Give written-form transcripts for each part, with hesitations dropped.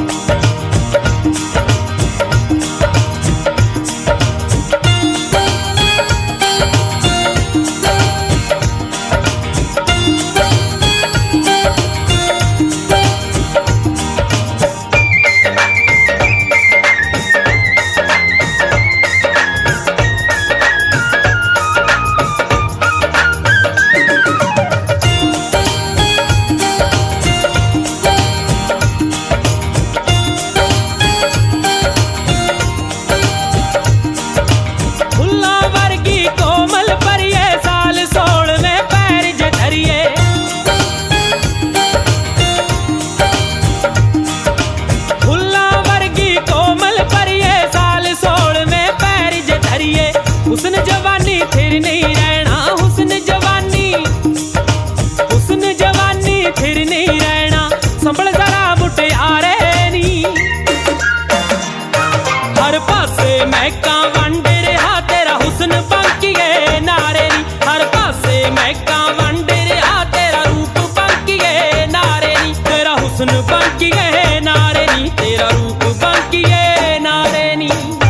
हुस्न जवानी फिर नहीं रहना, हुस्न जवानी फिर नहीं रहना। संभल जरा मुटियारे नी, हर पासे महका वंड रहा तेरा हुस्न बांकिए नारे नी। हर पासे महका वंड रहा तेरा रूप बांकिए नारे नी। तेरा हुस्न बांकिए नारे नी, तेरा रूप बांकिए नारे नी।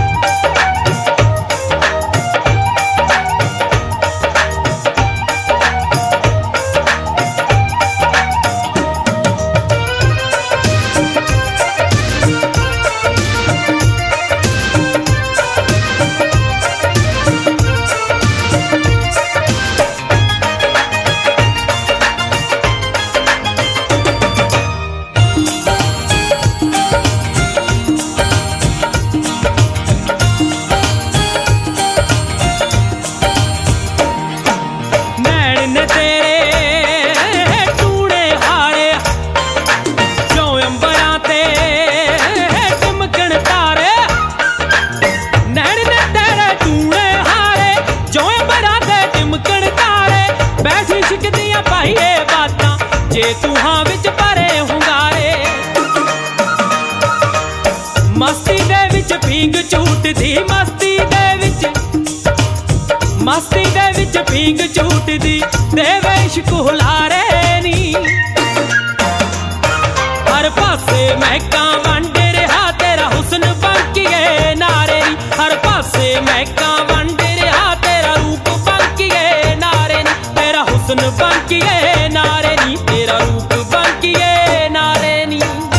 जे तुहां विच भरे हुंगारे, मस्ती दे विच पींग झूटदी, मस्ती दे विच पींग झूटदी। देवे इश्क हुलारे नी, हर पासे महका वंड रहा तेरा हुस्न बांकिए नारे नी। हर पासे महका वंड रहा तेरा रूप बांकिए नारे नी। तेरा हुस्न बांकिए नारे नी, तेरा रूप बांकिए नारे नी।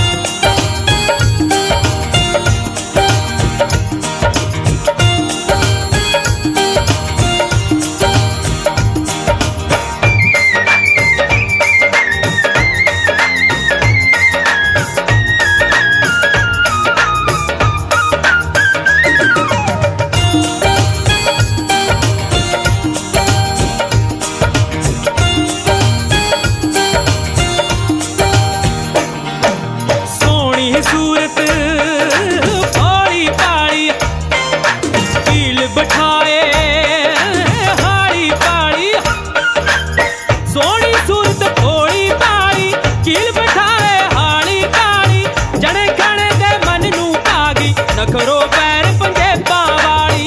सूरत भोली पाली कील बिठाए हाली पाली। सोनी सूरत भोली पाली कील बिठाए हाली पाली। जड़े खाने दे मन नू भागी नखरो पैर पंजेबा वाली।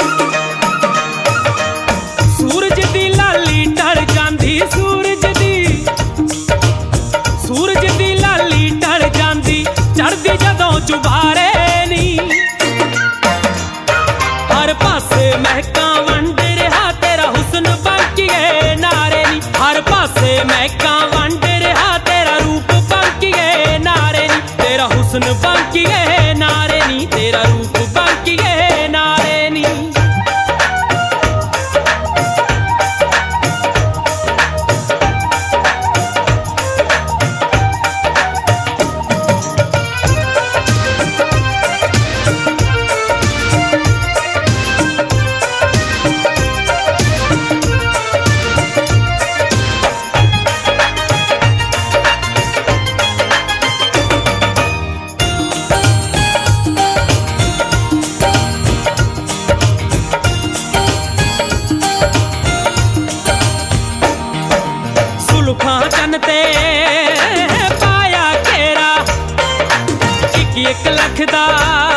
सूरज दी लाली ढल जांदी, सूरज दी लाली ढल जांदी। चढ़दी जदों चुबारे नी, हर पासे महका वंड रहा तेरा हुस्न बांकिए नारे नी। हर पासे महका वंड रहा तेरा रूप बांकिए नारे नी। तेरा हुस्न बांकिए नारे नी, तेरा रूप बांकिए नारे नी। सुलखा चन ते पाया घेरा, 1 लाख दा